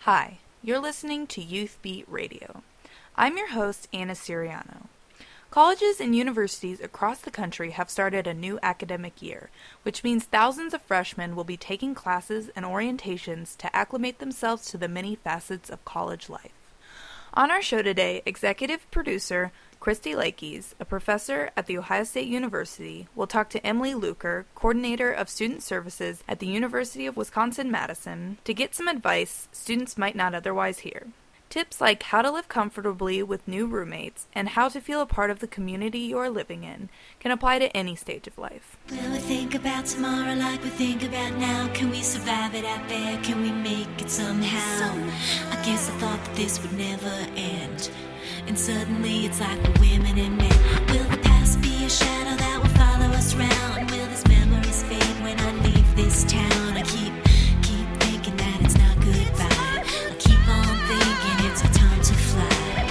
Hi, you're listening to Youth Beat Radio. I'm your host, Anna Siriano. Colleges and universities across the country have started a new academic year, which means thousands of freshmen will be taking classes and orientations to acclimate themselves to the many facets of college life. On our show today, executive producer Christy Lakes, a professor at The Ohio State University, will talk to Emily Luker, coordinator of student services at the University of Wisconsin-Madison, to get some advice students might not otherwise hear. Tips like how to live comfortably with new roommates and how to feel a part of the community you are living in can apply to any stage of life. Will we think about tomorrow like we think about now? Can we survive it out there? Can we make it somehow? I guess I thought that this would never end. And suddenly it's like we're women and men. Will the past be a shadow that will follow us round? Will these memories fade when I leave this town? I keep thinking that it's not goodbye. I keep on thinking it's our time to fly.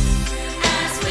As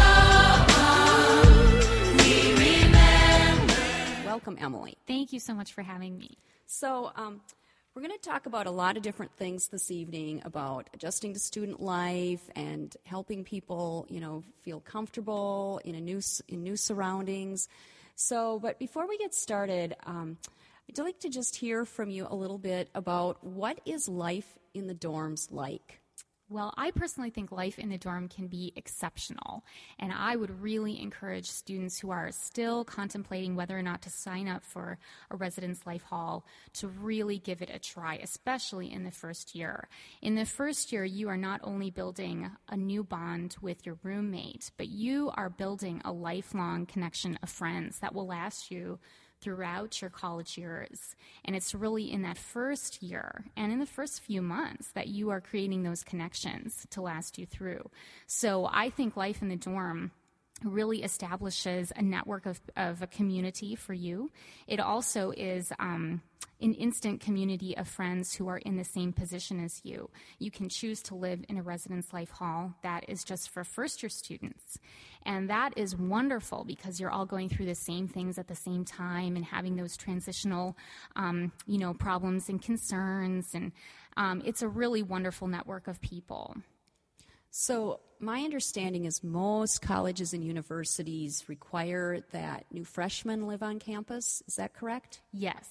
we go on, we remember. Welcome, Emily. Thank you so much for having me. So, we're going to talk about a lot of different things this evening about adjusting to student life and helping people, feel comfortable in new surroundings. So, but before we get started, I'd like to just hear from you a little bit about what is life in the dorms like? Well, I personally think life in the dorm can be exceptional, and I would really encourage students who are still contemplating whether or not to sign up for a residence life hall to really give it a try, especially in the first year. In the first year, you are not only building a new bond with your roommate, but you are building a lifelong connection of friends that will last you throughout your college years. And it's really in that first year and in the first few months that you are creating those connections to last you through. So I think life in the dorm really establishes a network of a community for you. It also is an instant community of friends who are in the same position as you. You can choose to live in a residence life hall that is just for first-year students. And that is wonderful because you're all going through the same things at the same time and having those transitional, problems and concerns. And it's a really wonderful network of people. So my understanding is most colleges and universities require that new freshmen live on campus. Is that correct? Yes.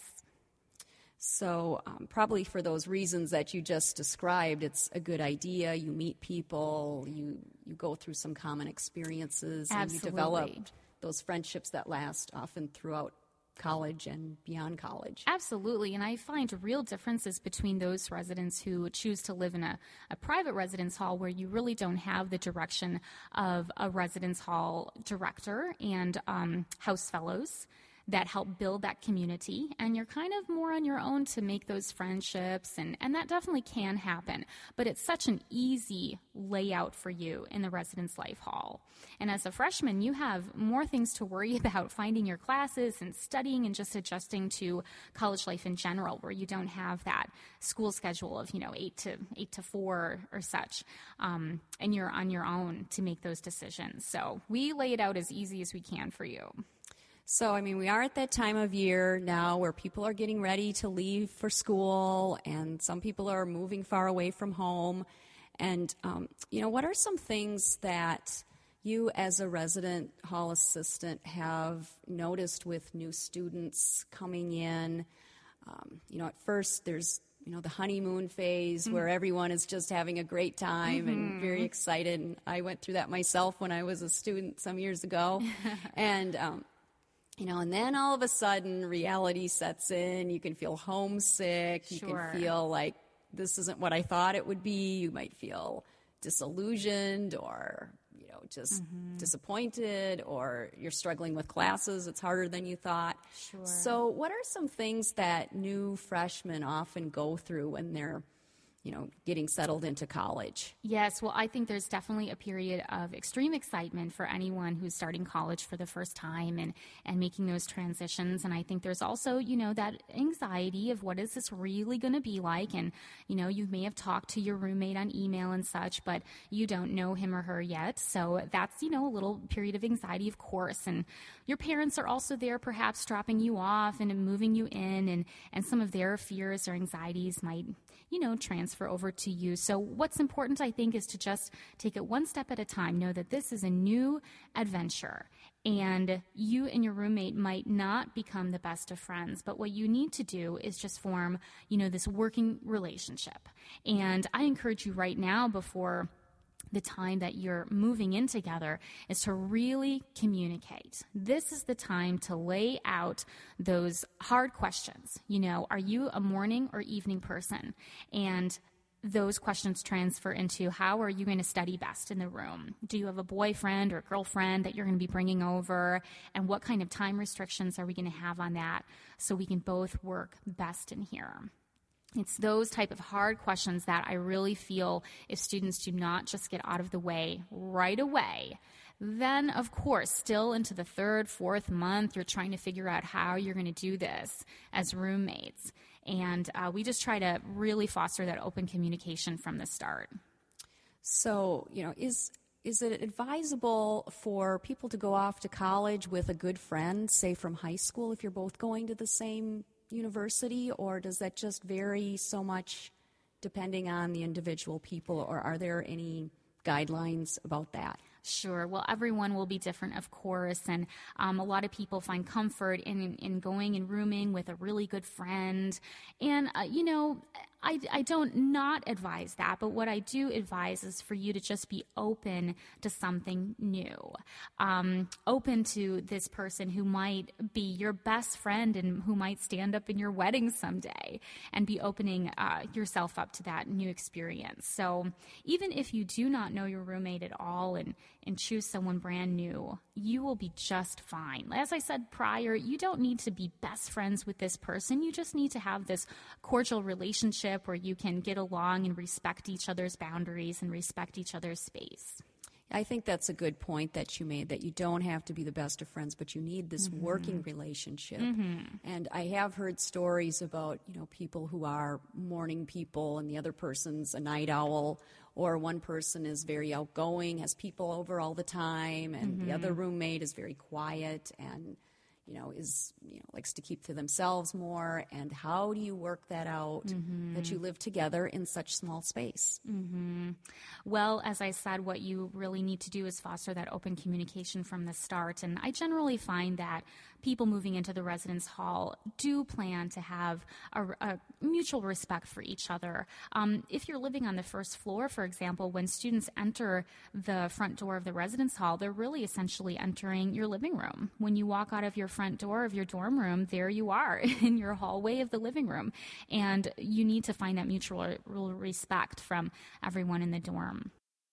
So probably for those reasons that you just described, it's a good idea. You meet people, you go through some common experiences, and Absolutely. you develop those friendships that last often throughout college and beyond college. Absolutely, and I find real differences between those residents who choose to live in a private residence hall where you really don't have the direction of a residence hall director and house fellows that help build that community, and you're kind of more on your own to make those friendships, and that definitely can happen. But it's such an easy layout for you in the residence life hall. And as a freshman, you have more things to worry about, finding your classes and studying and just adjusting to college life in general, where you don't have that school schedule of 8 to 4 or such, and you're on your own to make those decisions. So we lay it out as easy as we can for you. So, we are at that time of year now where people are getting ready to leave for school, and some people are moving far away from home. And, what are some things that you as a resident hall assistant have noticed with new students coming in? At first there's, the honeymoon phase where everyone is just having a great time and very excited. And I went through that myself when I was a student some years ago. And, and then all of a sudden reality sets in. You can feel homesick. Sure. You can feel like this isn't what I thought it would be. You might feel disillusioned or, just disappointed, or you're struggling with classes. It's harder than you thought. Sure. So what are some things that new freshmen often go through when they're getting settled into college? Yes, well, I think there's definitely a period of extreme excitement for anyone who's starting college for the first time and making those transitions. And I think there's also, that anxiety of what is this really going to be like? And, you may have talked to your roommate on email and such, but you don't know him or her yet. So that's, a little period of anxiety, of course. And your parents are also there perhaps dropping you off and moving you in. And some of their fears or anxieties might, transfer transfer over to you. So what's important, I think, is to just take it one step at a time. Know that this is a new adventure, and you and your roommate might not become the best of friends, but what you need to do is just form, this working relationship. And I encourage you right now, before the time that you're moving in together, is to really communicate. This is the time to lay out those hard questions. Are you a morning or evening person? And those questions transfer into, how are you going to study best in the room? Do you have a boyfriend or girlfriend that you're going to be bringing over? And what kind of time restrictions are we going to have on that so we can both work best in here? It's those type of hard questions that I really feel, if students do not just get out of the way right away, then, of course, still into the third, fourth month, you're trying to figure out how you're going to do this as roommates. And we just try to really foster that open communication from the start. So, is it advisable for people to go off to college with a good friend, say from high school, if you're both going to the same university, or does that just vary so much depending on the individual people, or are there any guidelines about that? Sure. Well, everyone will be different, of course, and a lot of people find comfort in going and rooming with a really good friend. And, I don't not advise that, but what I do advise is for you to just be open to something new, open to this person who might be your best friend and who might stand up in your wedding someday, and be opening yourself up to that new experience. So even if you do not know your roommate at all and choose someone brand new, you will be just fine. As I said prior, you don't need to be best friends with this person. You just need to have this cordial relationship where you can get along and respect each other's boundaries and respect each other's space. I think that's a good point that you made, that you don't have to be the best of friends, but you need this working relationship. And I have heard stories about, people who are morning people and the other person's a night owl, or one person is very outgoing, has people over all the time, and the other roommate is very quiet and likes to keep to themselves more. And how do you work that out, that you live together in such small space? Well, as I said, what you really need to do is foster that open communication from the start. And I generally find that people moving into the residence hall do plan to have a mutual respect for each other. If you're living on the first floor, for example, when students enter the front door of the residence hall, they're really essentially entering your living room. When you walk out of your front door of your dorm room, there you are in your hallway of the living room. And you need to find that mutual respect from everyone in the dorm.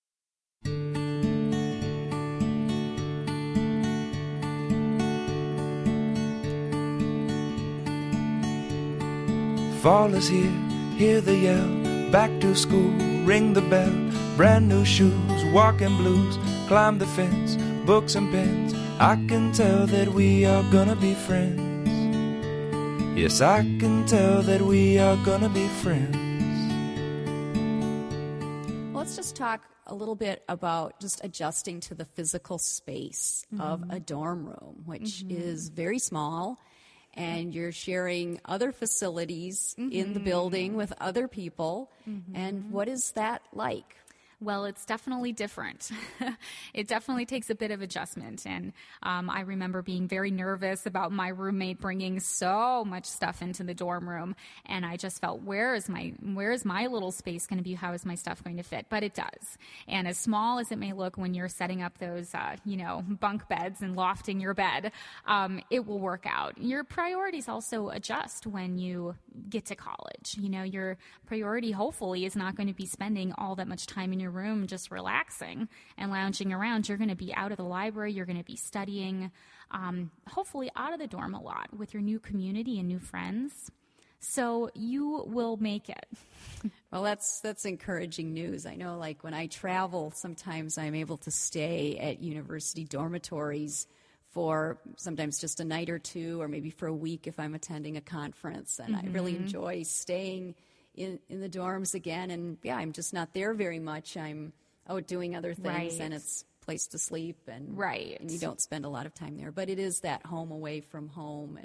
Fall is here, hear the yell, back to school, ring the bell, brand new shoes, walking blues, climb the fence, books and pens. I can tell that we are gonna be friends. Yes, I can tell that we are gonna be friends. Let's just talk a little bit about just adjusting to the physical space of a dorm room, which is very small, and you're sharing other facilities in the building with other people. And what is that like? Well, it's definitely different. It definitely takes a bit of adjustment. And I remember being very nervous about my roommate bringing so much stuff into the dorm room. And I just felt, where is my little space going to be? How is my stuff going to fit? But it does. And as small as it may look when you're setting up those, bunk beds and lofting your bed, it will work out. Your priorities also adjust when you get to college. Your priority, hopefully, is not going to be spending all that much time in your room just relaxing and lounging around. You're going to be out of the library. You're going to be studying, hopefully out of the dorm a lot with your new community and new friends. So you will make it. Well, that's encouraging news. I know, like, when I travel, sometimes I'm able to stay at university dormitories for sometimes just a night or two, or maybe for a week if I'm attending a conference. And I really enjoy staying in the dorms again. And yeah, I'm just not there very much. I'm out doing other things, and it's a place to sleep, and you don't spend a lot of time there. But it is that home away from home and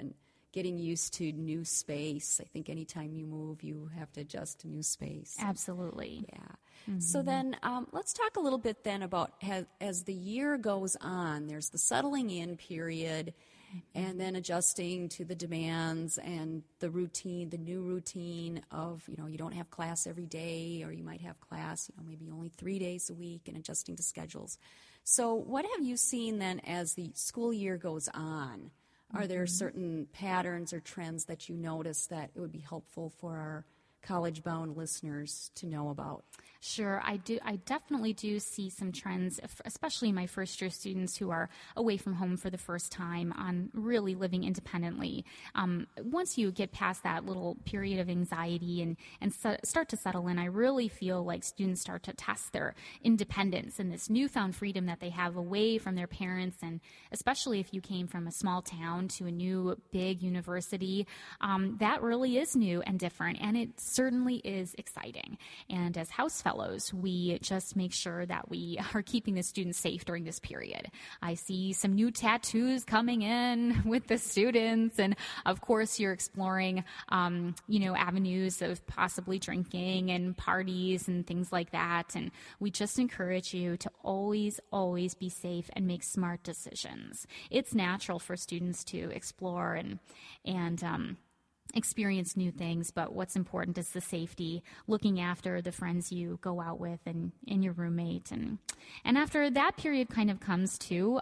getting used to new space. I think anytime you move, you have to adjust to new space. Absolutely. Yeah. So then let's talk a little bit then about as the year goes on, there's the settling in period and then adjusting to the demands and the routine, the new routine of, you don't have class every day, or you might have class, maybe only 3 days a week, and adjusting to schedules. So what have you seen then as the school year goes on? Are there certain patterns or trends that you notice that it would be helpful for our college-bound listeners to know about? Sure, I do. I definitely do see some trends, especially my first-year students who are away from home for the first time on really living independently. Once you get past that little period of anxiety and start to settle in, I really feel like students start to test their independence and this newfound freedom that they have away from their parents, and especially if you came from a small town to a new big university, that really is new and different, and it certainly is exciting. And as house fellows, we just make sure that we are keeping the students safe during this period. I see some new tattoos coming in with the students, and of course you're exploring, avenues of possibly drinking and parties and things like that. And we just encourage you to always, always be safe and make smart decisions. It's natural for students to explore and experience new things, but what's important is the safety, looking after the friends you go out with and your roommate. And after that period kind of comes to,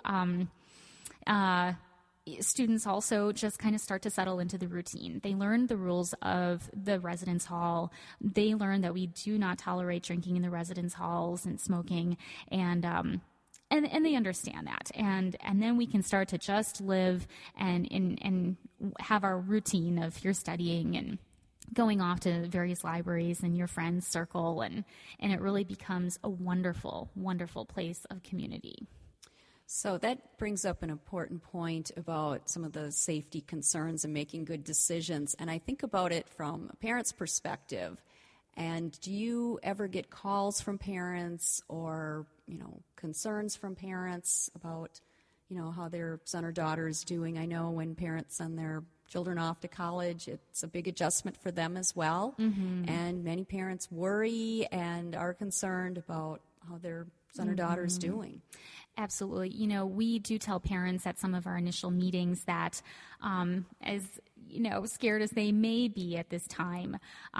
students also just kind of start to settle into the routine. They learn the rules of the residence hall. They learn that we do not tolerate drinking in the residence halls and smoking, and they understand that, and then we can start to just live and have our routine of your studying and going off to various libraries and your friends' circle, and it really becomes a wonderful, wonderful place of community. So that brings up an important point about some of the safety concerns and making good decisions, and I think about it from a parent's perspective. And do you ever get calls from parents or, concerns from parents about, how their son or daughter is doing? I know when parents send their children off to college, it's a big adjustment for them as well. Mm-hmm. And many parents worry and are concerned about how their son or daughter is doing. Absolutely. We do tell parents at some of our initial meetings that as, scared as they may be at this time,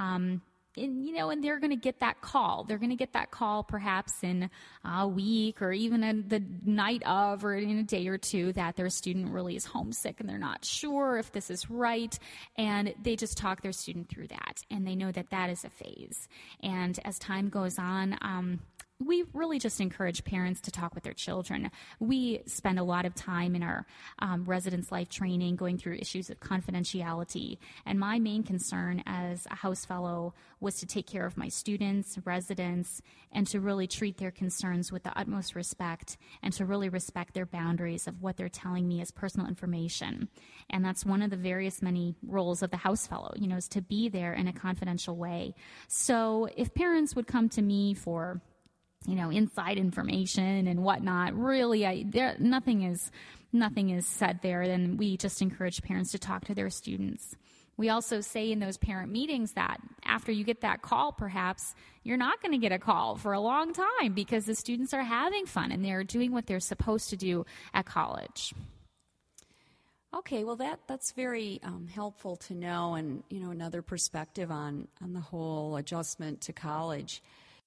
and they're going to get that call. They're going to get that call perhaps in a week or even the night of or in a day or two that their student really is homesick and they're not sure if this is right. And they just talk their student through that. And they know that that is a phase. And as time goes on, we really just encourage parents to talk with their children. We spend a lot of time in our residence life training going through issues of confidentiality. And my main concern as a house fellow was to take care of my students, residents, and to really treat their concerns with the utmost respect and to really respect their boundaries of what they're telling me as personal information. And that's one of the various many roles of the house fellow, is to be there in a confidential way. So if parents would come to me for inside information and whatnot, really, nothing is said there. Then we just encourage parents to talk to their students. We also say in those parent meetings that after you get that call, perhaps you're not going to get a call for a long time because the students are having fun and they're doing what they're supposed to do at college. Okay, well that's very helpful to know, and another perspective on the whole adjustment to college.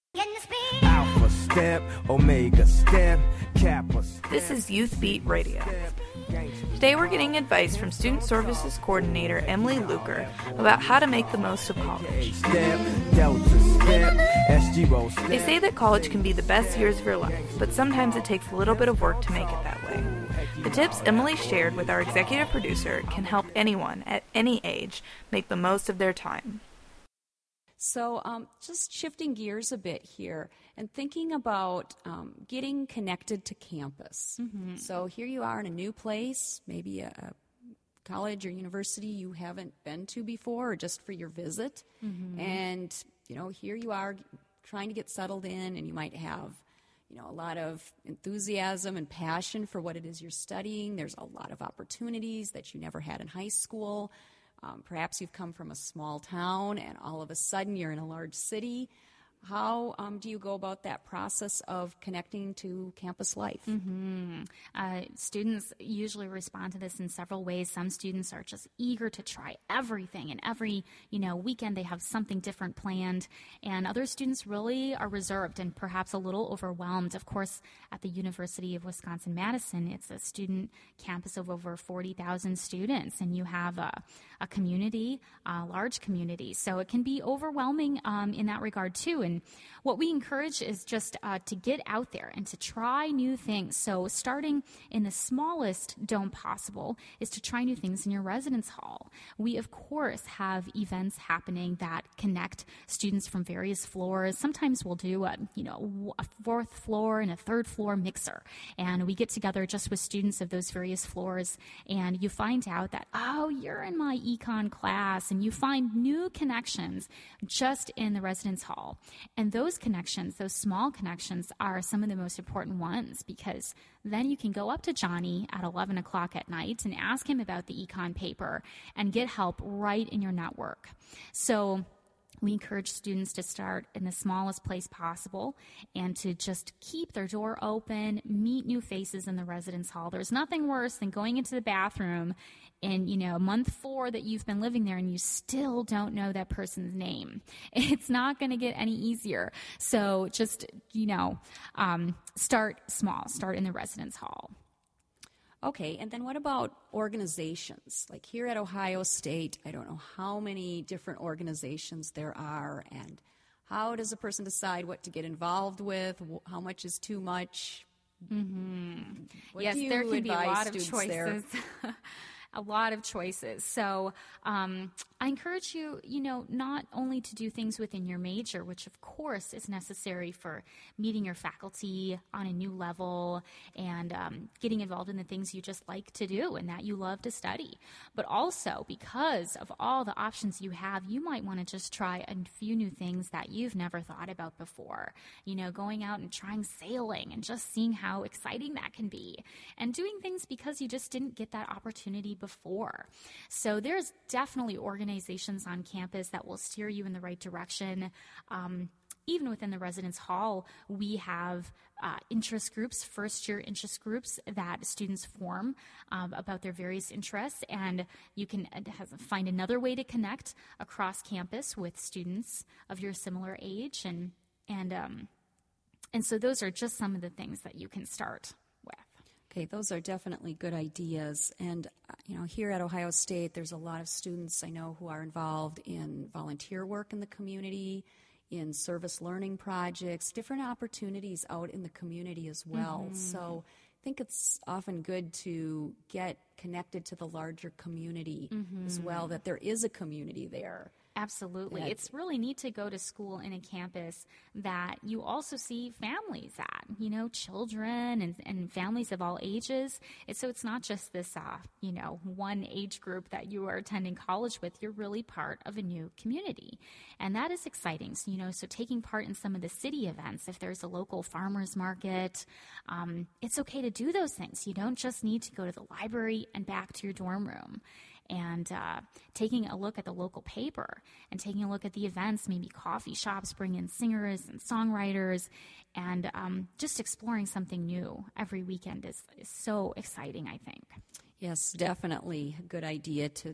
Alpha step, Omega step, Kappa step. This is Youth Beat Radio. Today we're getting advice from Student Services Coordinator Emily Luker about how to make the most of college. They say that college can be the best years of your life, but sometimes it takes a little bit of work to make it that way. The tips Emily shared with our executive producer can help anyone at any age make the most of their time. So just shifting gears a bit here and thinking about getting connected to campus. Mm-hmm. So here you are in a new place, maybe a college or university you haven't been to before or just for your visit. Mm-hmm. And, here you are trying to get settled in, and you might have, a lot of enthusiasm and passion for what it is you're studying. There's a lot of opportunities that you never had in high school. Perhaps you've come from a small town and all of a sudden you're in a large city. How do you go about that process of connecting to campus life? Students usually respond to this in several ways. Some students are just eager to try everything, and every weekend they have something different planned. And other students really are reserved and perhaps a little overwhelmed. Of course, at the University of Wisconsin-Madison, it's a student campus of over 40,000 students, and you have a community, a large community. So it can be overwhelming in that regard too. And what we encourage is just to get out there and to try new things. So starting in the smallest dome possible is to try new things in your residence hall. We, of course, have events happening that connect students from various floors. Sometimes we'll do a fourth floor and a third floor mixer. And we get together just with students of those various floors. And you find out that, you're in my econ class. And you find new connections just in the residence hall. And those connections, those small connections, are some of the most important ones, because then you can go up to Johnny at 11 o'clock at night and ask him about the econ paper and get help right in your network. So we encourage students to start in the smallest place possible and to just keep their door open, meet new faces in the residence hall. There's nothing worse than going into the bathroom in, month 4 that you've been living there and you still don't know that person's name. It's not going to get any easier. So just, start small, start in the residence hall. Okay, and then what about organizations? Like here at Ohio State, I don't know how many different organizations there are, and how does a person decide what to get involved with? How much is too much? Yes, there can be a lot of choices. A lot of choices. So I encourage you, not only to do things within your major, which of course is necessary for meeting your faculty on a new level and getting involved in the things you just like to do and that you love to study. But also, because of all the options you have, you might want to just try a few new things that you've never thought about before. Going out and trying sailing and just seeing how exciting that can be. And doing things because you just didn't get that opportunity before. So there's definitely organizations on campus that will steer you in the right direction. Even within the residence hall, we have interest groups, first-year interest groups that students form about their various interests, and you can find another way to connect across campus with students of your similar age, and so those are just some of the things that you can start with. Okay, those are definitely good ideas. And, here at Ohio State, there's a lot of students I know who are involved in volunteer work in the community, in service learning projects, different opportunities out in the community as well. So I think it's often good to get connected to the larger community as well, that there is a community there. Absolutely. It's really neat to go to school in a campus that you also see families at, children and families of all ages. So it's not just this, one age group that you are attending college with. You're really part of a new community. And that is exciting. So taking part in some of the city events, if there's a local farmer's market, it's okay to do those things. You don't just need to go to the library and back to your dorm room. And taking a look at the local paper and taking a look at the events, maybe coffee shops bring in singers and songwriters, and just exploring something new every weekend is so exciting, I think. Yes, definitely a good idea to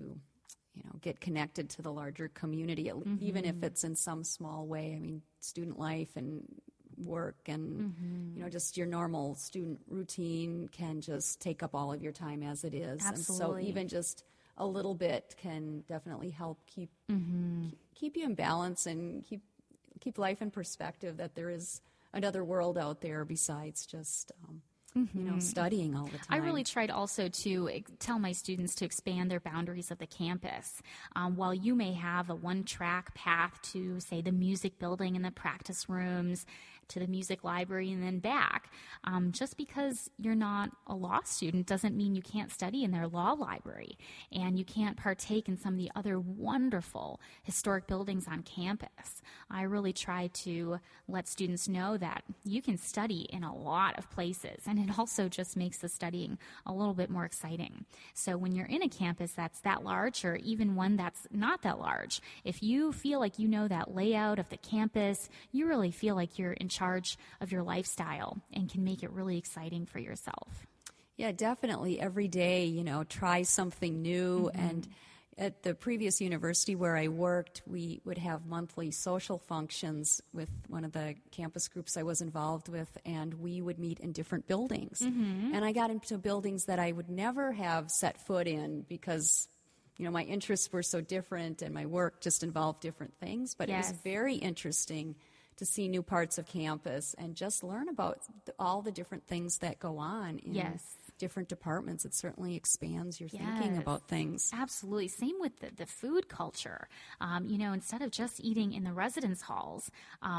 get connected to the larger community, even if it's in some small way. I mean, student life and work and just your normal student routine can just take up all of your time as it is. Absolutely. And so even just a little bit can definitely help keep you in balance and keep life in perspective, that there is another world out there besides just studying all the time. I really tried also to tell my students to expand their boundaries of the campus. While you may have a one-track path to, say, the music building and the practice rooms, to the music library and then back, just because you're not a law student doesn't mean you can't study in their law library and you can't partake in some of the other wonderful historic buildings on campus. I really try to let students know that you can study in a lot of places, and it also just makes the studying a little bit more exciting. So when you're in a campus that's that large, or even one that's not that large, if you feel like you know that layout of the campus, you really feel like you're in charge of your lifestyle and can make it really exciting for yourself. Yeah, definitely. Every day, try something new. And at the previous university where I worked, we would have monthly social functions with one of the campus groups I was involved with, and we would meet in different buildings. And I got into buildings that I would never have set foot in because my interests were so different and my work just involved different things. But It was very interesting to see new parts of campus and just learn about all the different things that go on in different departments. It certainly expands your thinking about things. Absolutely. Same with the food culture. Instead of just eating in the residence halls,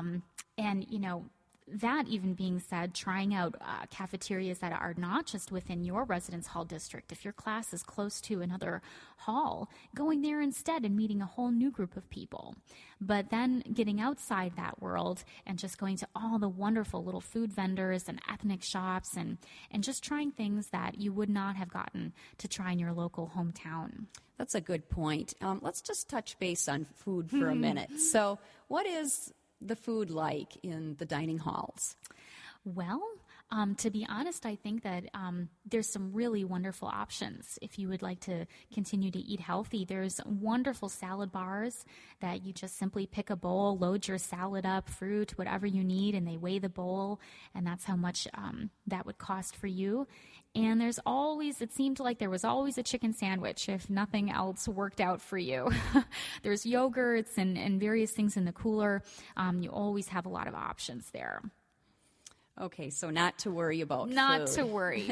that even being said, trying out cafeterias that are not just within your residence hall district. If your class is close to another hall, going there instead and meeting a whole new group of people. But then getting outside that world and just going to all the wonderful little food vendors and ethnic shops and just trying things that you would not have gotten to try in your local hometown. That's a good point. Let's just touch base on food for a minute. So what is the food like in the dining halls? Well, to be honest, I think that there's some really wonderful options. If you would like to continue to eat healthy, there's wonderful salad bars that you just simply pick a bowl, load your salad up, fruit, whatever you need, and they weigh the bowl, and that's how much that would cost for you. And it seemed like there was always a chicken sandwich if nothing else worked out for you. There's yogurts and various things in the cooler. You always have a lot of options there. Okay, so not to worry about Not food. to worry.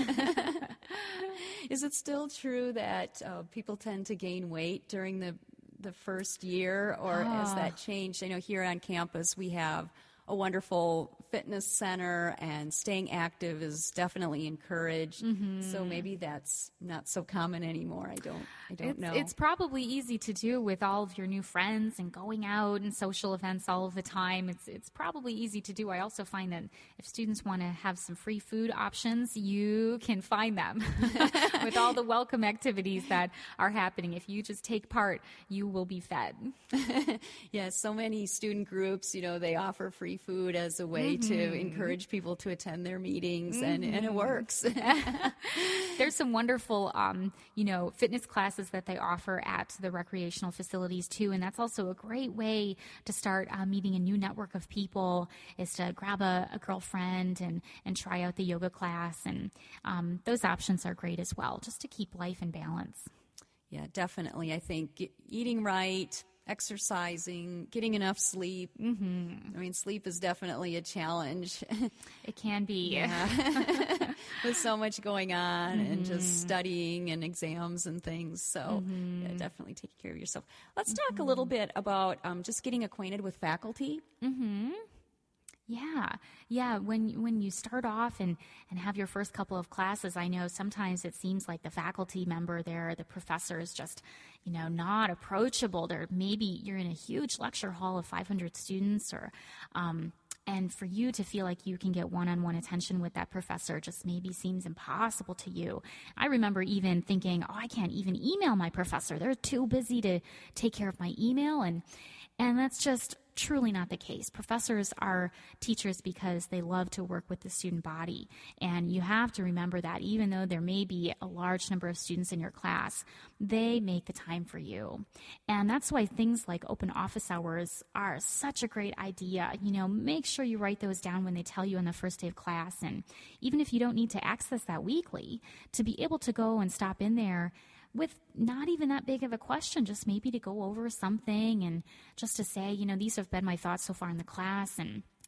Is it still true that people tend to gain weight during the first year, or has that changed? I know here on campus we have a wonderful fitness center, and staying active is definitely encouraged. So maybe that's not so common anymore. I don't know. It's probably easy to do with all of your new friends and going out and social events all of the time. It's probably easy to do. I also find that if students want to have some free food options, you can find them with all the welcome activities that are happening. If you just take part, you will be fed. Yeah, so many student groups, they offer free food as a way to encourage people to attend their meetings, and it works. There's some wonderful, fitness classes that they offer at the recreational facilities too, and that's also a great way to start meeting a new network of people, is to grab a girlfriend and try out the yoga class, and those options are great as well, just to keep life in balance. Yeah, definitely. I think eating right, exercising, getting enough sleep. I mean, sleep is definitely a challenge. It can be. Yeah. With so much going on and just studying and exams and things. So yeah, definitely take care of yourself. Let's talk a little bit about just getting acquainted with faculty. Yeah. When you start off and have your first couple of classes, I know sometimes it seems like the faculty member there, the professor, is just, not approachable. Maybe you're in a huge lecture hall of 500 students, and for you to feel like you can get one-on-one attention with that professor just maybe seems impossible to you. I remember even thinking, I can't even email my professor. They're too busy to take care of my email, and that's just truly not the case. Professors are teachers because they love to work with the student body. And you have to remember that even though there may be a large number of students in your class, they make the time for you. And that's why things like open office hours are such a great idea. Make sure you write those down when they tell you on the first day of class. And even if you don't need to access that weekly, to be able to go and stop in there with not even that big of a question, just maybe to go over something and just to say, these have been my thoughts so far in the class, and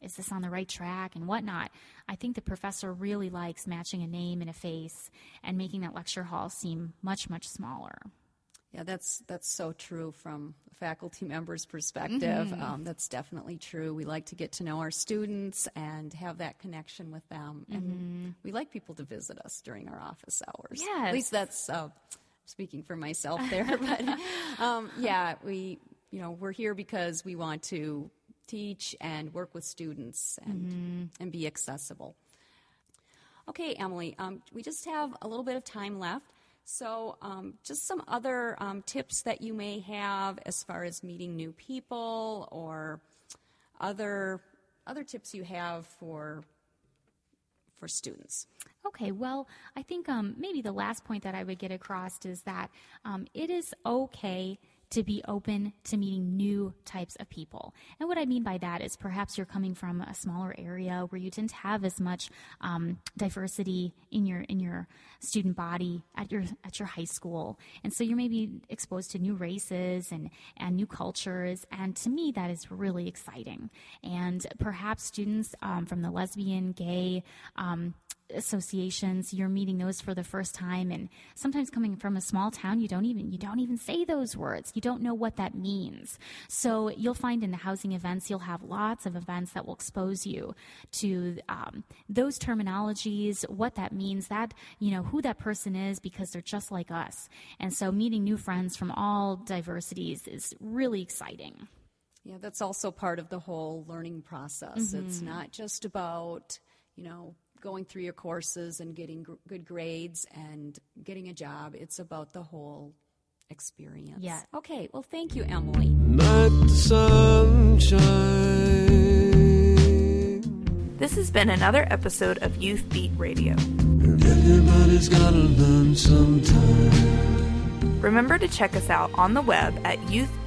is this on the right track and whatnot, I think the professor really likes matching a name and a face and making that lecture hall seem much, much smaller. Yeah, that's so true from a faculty member's perspective. That's definitely true. We like to get to know our students and have that connection with them. And we like people to visit us during our office hours. Yes. At least that's speaking for myself there. But yeah, we're here because we want to teach and work with students and be accessible. Okay, Emily, we just have a little bit of time left. So just some other tips that you may have as far as meeting new people or other tips you have for students. Okay, well, I think maybe the last point that I would get across is that it is okay to be open to meeting new types of people. And what I mean by that is perhaps you're coming from a smaller area where you didn't have as much diversity in your student body at your high school. And so you're maybe exposed to new races and new cultures. And to me, that is really exciting. And perhaps students from the lesbian, gay, associations, you're meeting those for the first time, and sometimes coming from a small town, you don't even say those words. You don't know what that means. So you'll find in the housing events, you'll have lots of events that will expose you to those terminologies, what that means, that who that person is, because they're just like us. And so meeting new friends from all diversities is really exciting. Yeah, that's also part of the whole learning process. It's not just about going through your courses and getting good grades and getting a job. It's about the whole experience. Yeah. Okay, well, thank you, Emily. Not the sunshine. This has been another episode of Youth Beat Radio. Everybody's gotta learn sometime. Remember to check us out on the web at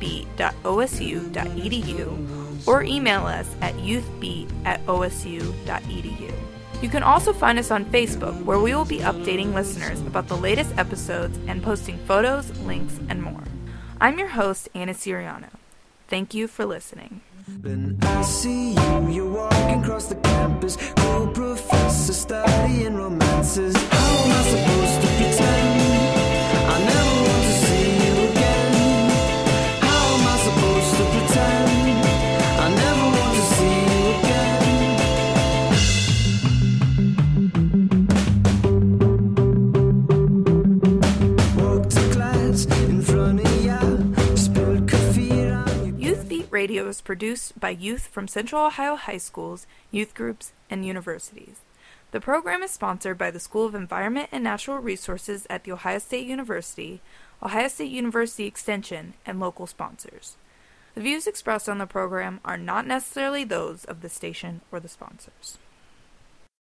youthbeat.osu.edu or email us at youthbeat@osu.edu. You can also find us on Facebook, where we will be updating listeners about the latest episodes and posting photos, links, and more. I'm your host, Anna Siriano. Thank you for listening. When I see you, you're walking across the campus, cool professor studying romances. How am I supposed to pretend I never want to see you again? How am I supposed to pretend I never want to see you again? Radio is produced by youth from Central Ohio high schools, youth groups, and universities. The program is sponsored by the School of Environment and Natural Resources at The Ohio State University Extension, and local sponsors. The views expressed on the program are not necessarily those of the station or the sponsors.